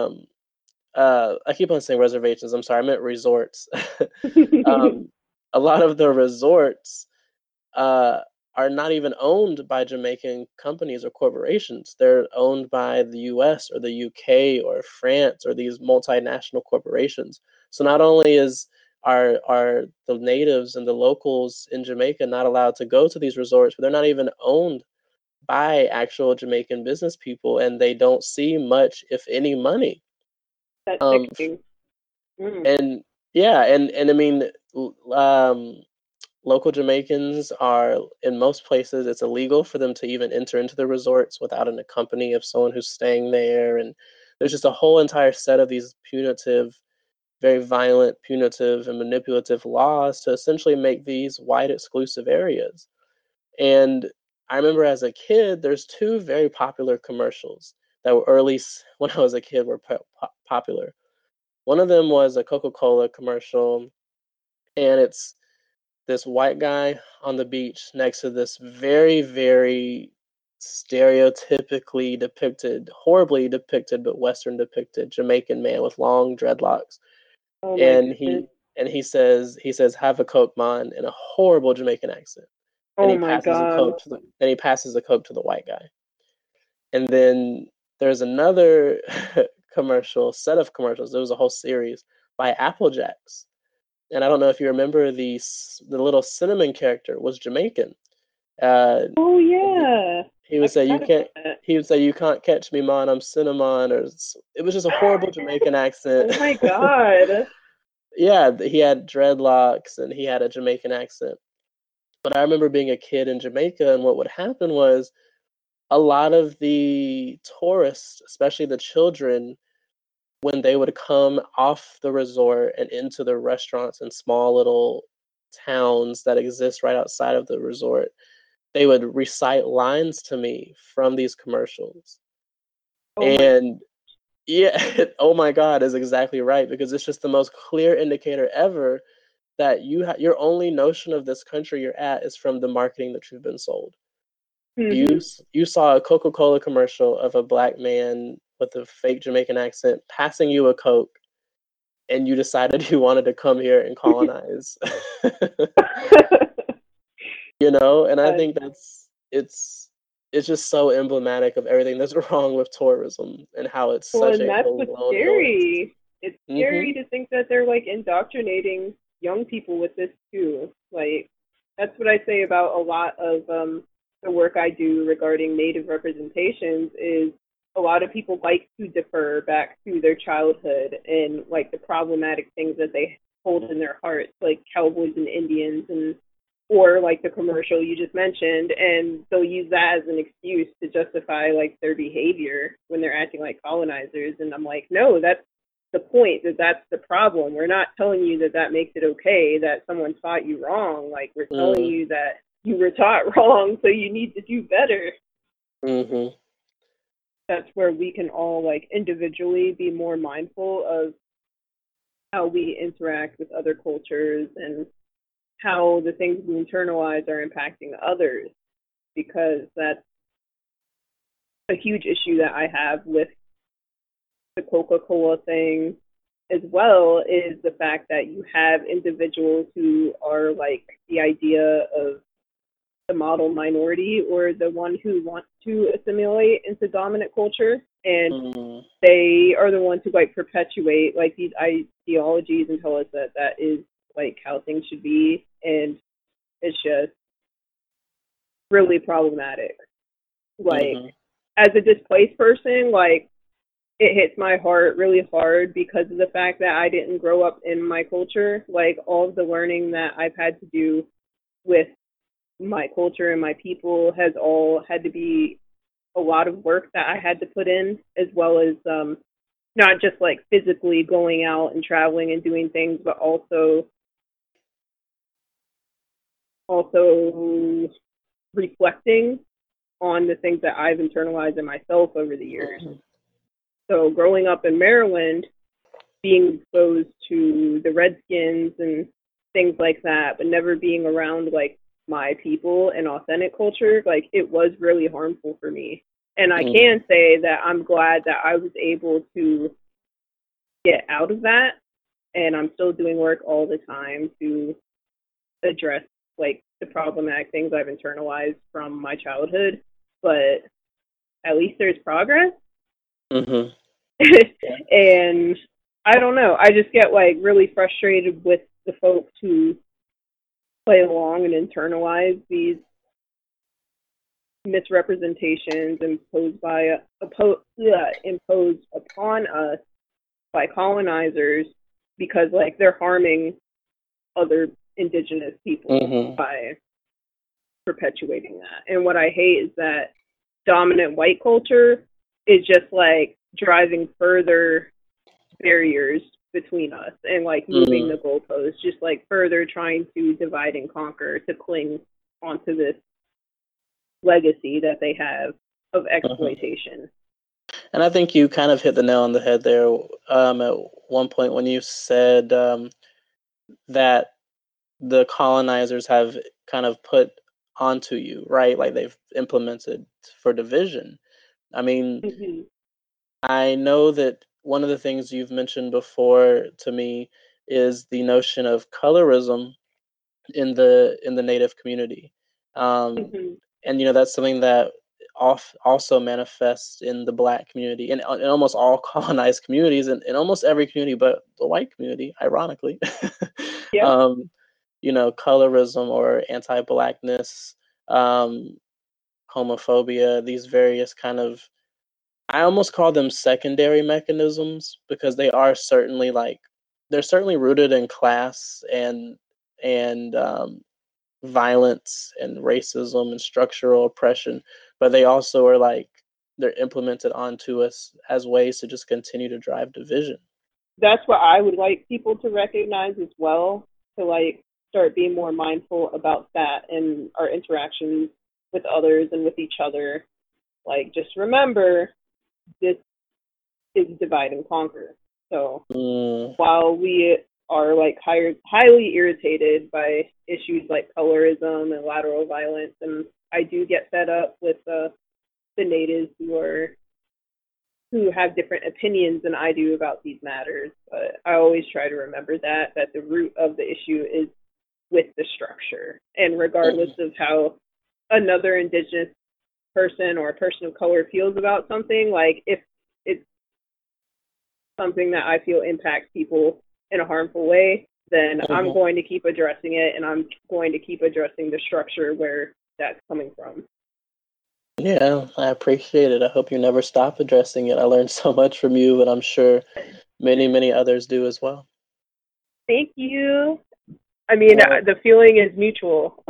I keep on saying reservations. I'm sorry, I meant resorts. um, a lot of the resorts uh, are not even owned by Jamaican companies or corporations. They're owned by the US or the UK or France or these multinational corporations. So not only are the natives and the locals in Jamaica not allowed to go to these resorts, but they're not even owned by actual Jamaican business people, and they don't see much, if any, money. That's Um, sickening. Mm. and yeah, and I mean, local Jamaicans are, in most places, it's illegal for them to even enter into the resorts without an company of someone who's staying there. And there's just a whole entire set of these punitive, very violent, punitive, and manipulative laws to essentially make these white exclusive areas. And I remember as a kid, there's two very popular commercials that were, or at least when I was a kid, were popular. One of them was a Coca-Cola commercial, and it's this white guy on the beach next to this very, very stereotypically depicted, horribly depicted, but Western depicted Jamaican man with long dreadlocks. Oh my And goodness. he says, "Have a Coke, man," in a horrible Jamaican accent. And Oh my God. he passes the Coke to the white guy. And then there's another set of commercials. There was a whole series by Apple Jacks, and I don't know if you remember the little cinnamon character was Jamaican. Uh, Oh and yeah. he I would say, "You forgot can't." about that. He would say, "You can't catch me, man. I'm cinnamon." It was just a horrible Jamaican accent. Oh my God. Yeah, he had dreadlocks and he had a Jamaican accent. But I remember being a kid in Jamaica, and what would happen was a lot of the tourists, especially the children, when they would come off the resort and into the restaurants and small little towns that exist right outside of the resort, they would recite lines to me from these commercials. Oh my. And yeah, oh my God is exactly right, because it's just the most clear indicator ever that your only notion of this country you're at is from the marketing that you've been sold. Mhm. You saw a Coca-Cola commercial of a black man with a fake Jamaican accent passing you a Coke and you decided you wanted to come here and colonize. You know, and I uh, think it's just so emblematic of everything that's wrong with tourism and how it's well, such and a that's what's colonial entity. scary. It's scary to think that they're like indoctrinating young people with this too. Like that's what I say about a lot of the work I do regarding Native representations is a lot of people like to defer back to their childhood and like the problematic things that they hold in their hearts, like cowboys and Indians and or like the commercial you just mentioned, and they'll use that as an excuse to justify like their behavior when they're acting like colonizers. And I'm like, no, that's the point. That's the problem. We're not telling you that that makes it okay that someone taught you wrong. Like we're telling Mm, you that you were taught wrong, so you need to do better. mhm. That's where we can all like individually be more mindful of how we interact with other cultures and how the things we internalize are impacting others, because that's a huge issue that I have with the Coca-Cola thing as well, is the fact that you have individuals who are like the idea of the model minority or the one who wants to assimilate into dominant culture, and Mm, they are the ones who like perpetuate like these ideologies and tell us that that is like how things should be, and it's just really problematic. Like mhm. as a displaced person, like it hits my heart really hard because of the fact that I didn't grow up in my culture. Like all of the learning that I've had to do with my culture and my people has all had to be a lot of work that I had to put in, as well as not just like physically going out and traveling and doing things, but also reflecting on the things that I've internalized in myself over the years. Mhm. So growing up in Maryland, being exposed to the Redskins and things like that, but never being around like my people and authentic culture, like it was really harmful for me. And I Mm, can say that I'm glad that I was able to get out of that, and I'm still doing work all the time to address like the problematic things I've internalized from my childhood, but at least there's progress. mhm. Yeah. And I don't know. I just get like really frustrated with the folks who play along and internalize these misrepresentations imposed upon us by colonizers, because like they're harming other indigenous people Mhm. by perpetuating that. And what I hate is that dominant white culture is just like driving further barriers between us and like moving Mm, the goalposts, just like further trying to divide and conquer to cling onto this legacy that they have of mhm. exploitation. And I think you kind of hit the nail on the head there, at one point when you said, that the colonizers have kind of put onto you, right? Like they've implemented for division. I mean, Mm-hmm. I know that one of the things you've mentioned before to me is the notion of colorism in the Native community, um, Mm-hmm. and that's something that also manifests in the Black community and in almost all colonized communities, and in almost every community, but the white community, ironically. Yep. um, colorism or anti-Blackness, um, homophobia, these various kind of, I almost call them secondary mechanisms because they're certainly rooted in class and violence and racism and structural oppression, but they also are they're implemented onto us as ways to just continue to drive division. That's what I would like people to recognize as well, to like start being more mindful about that in our interactions with others and with each other. Like, just remember, this is divide and conquer. So Mm, while we are like highly irritated by issues like colorism and lateral violence, and I do get fed up with the natives who are who have different opinions than I do about these matters. But I always try to remember that the root of the issue is with the structure. And regardless Mhm. of how another indigenous person or a person of color feels about something, like if it's something that I feel impacts people in a harmful way, then I'm Mhm. going to keep addressing it, and I'm going to keep addressing the structure where that's coming from. Yeah, I appreciate it. I hope you never stop addressing it. I learned so much from you, and I'm sure many, many others do as well. Thank you. I mean, Well, the feeling is mutual.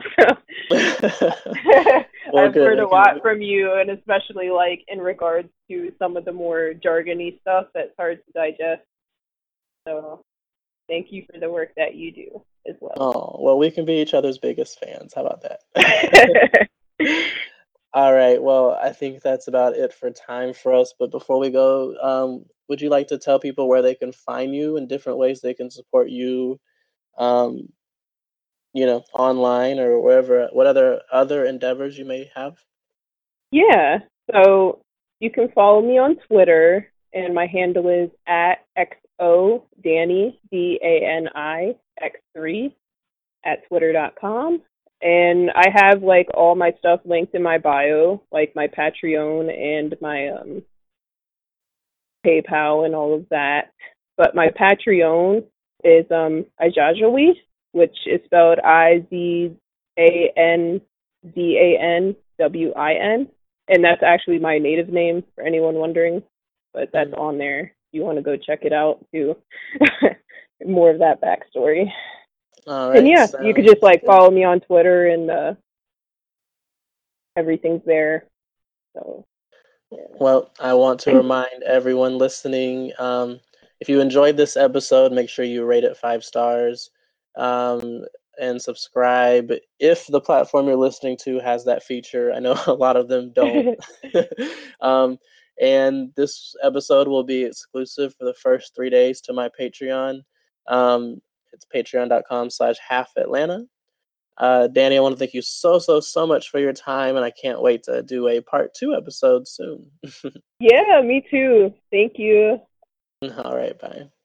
well, I've heard a good. lot from you, and especially like in regards to some of the more jargony stuff that's hard to digest. So thank you for the work that you do as well. Oh, well, we can be each other's biggest fans. How about that? All right. Well, I think that's about it for time for us. But before we go, would you like to tell people where they can find you and different ways they can support you, um, online or wherever, what other endeavors you may have? Yeah. So you can follow me on Twitter, and my handle is at XO Danny DANI X3 at twitter.com. And I have like all my stuff linked in my bio, like my Patreon and my PayPal and all of that. But my Patreon is Ijajawi, which is spelled IZANDANWIN, and that's actually my native name for anyone wondering. But that's Mhm. on there. If you want to go check it out too. More of that backstory. All And right. yeah, you could just Sounds like good. follow me on Twitter, and everything's there. So yeah. Well, I want to remind everyone listening, if you enjoyed this episode, make sure you rate it 5 stars, um, and subscribe if the platform you're listening to has that feature. I know a lot of them don't. um, and this episode will be exclusive for the first 3 days to my Patreon. Um, it's patreon.com/halfatlanta. Danny, I want to thank you so, so, so much for your time, and I can't wait to do a part 2 episode soon. Yeah, me too. Thank you. All right, bye.